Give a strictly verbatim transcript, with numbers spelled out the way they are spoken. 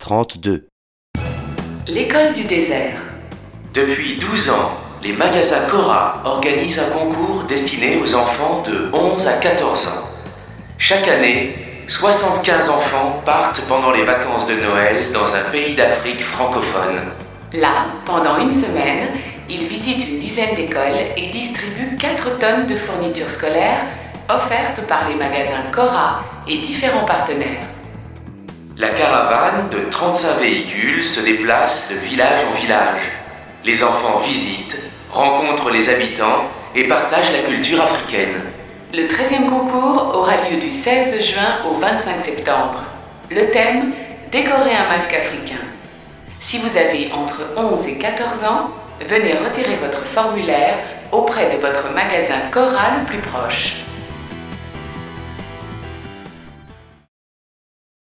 trente-deux. L'école du désert. Depuis douze ans, les magasins Cora organisent un concours destiné aux enfants de onze à quatorze ans. Chaque année, soixante-quinze enfants partent pendant les vacances de Noël dans un pays d'Afrique francophone. Là, pendant une semaine, ils visitent une dizaine d'écoles et distribuent quatre tonnes de fournitures scolaires offertes par les magasins Cora et différents partenaires. La caravane de trente-cinq véhicules se déplace de village en village. Les enfants visitent, rencontrent les habitants et partagent la culture africaine. Le treizième concours aura lieu du seize juin au vingt-cinq septembre. Le thème, décorer un masque africain. Si vous avez entre onze et quatorze ans, venez retirer votre formulaire auprès de votre magasin Cora le plus proche.